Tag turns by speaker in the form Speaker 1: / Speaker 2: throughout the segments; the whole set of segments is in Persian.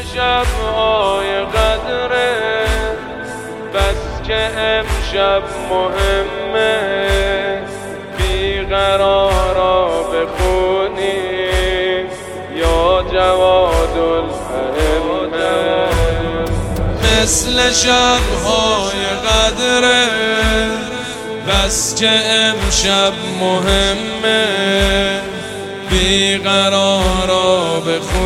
Speaker 1: شب‌های قدره، بس که امشب مهمه بیقرارا بخونیم یا جواد الائمه. مثل شب‌های قدره، بس که امشب مهمه بیقرارا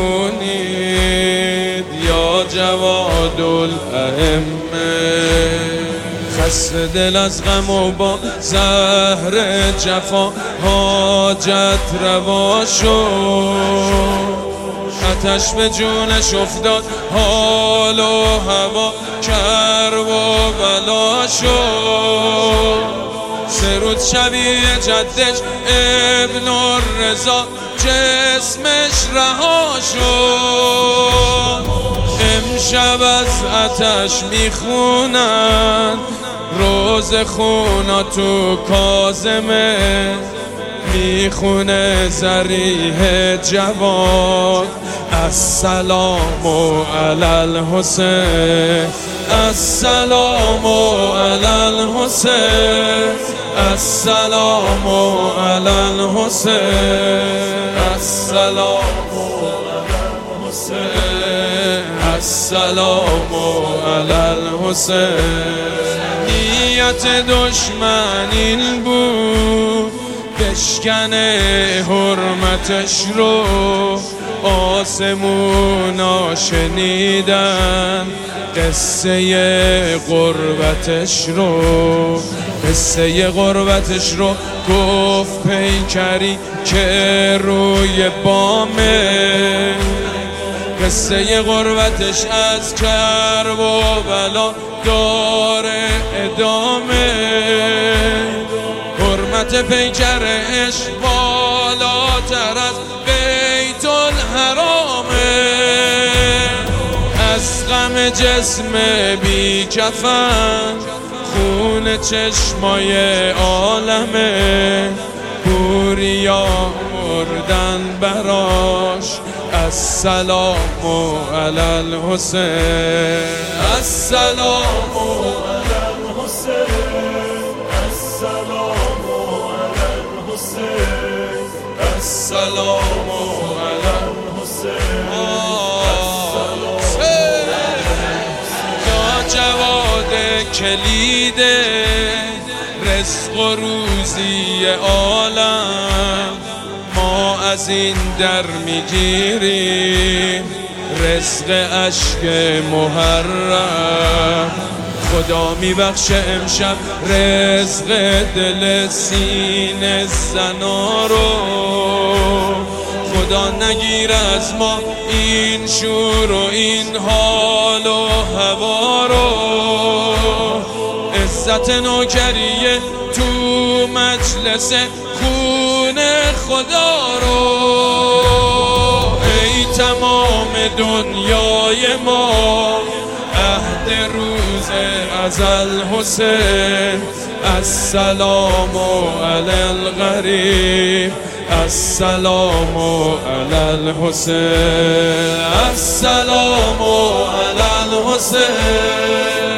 Speaker 1: بخونید یا جواد الائمه. خسته دل از غم و با زهر جفا حاجت روا شد، آتش به جونش افتاد حال و هوا کرب و بلا شد. سه روز شبیه جدش ابن الرضا جسمش رها شد. امشب از آتش میخونن روز خونا تو کاظمه، میخونه ضریح جواد السلام علی الحسین، السلام علی الحسین، السلام علی الحسین، السلام علی الحسین، السلام علی الحسین. نیت دشمن این بود بشکنه حرمتش رو، آسمونا شنیدن قصه غربتش رو، قصه غربتش رو گفت پیکری که روی بامه. قصه غربتش از کرب و بلا داره ادامه، حرمت پیکرش بالاتر از بیت الحرامه. از غم جسم بی کفن خون چشمای عالمه، بوریا مردن براش السلام علی الحسین، السلام علی الحسین، السلام علی الحسین، السلام علی الحسین. یا جواد کلید رزق و روزی عالم، ما از این در میگیریم رزق اشک محرم. خدا میبخشه امشب رزق دل سینه زنا رو، خدا نگیر از ما این شور و این حال و هوا رو. عزت نوکریه تو مجلس خون خدا رو. ای تمام دنیای ما عهد روز ازل حسین، السلام علی الغریب، السلام علی الحسین، السلام علی الحسین.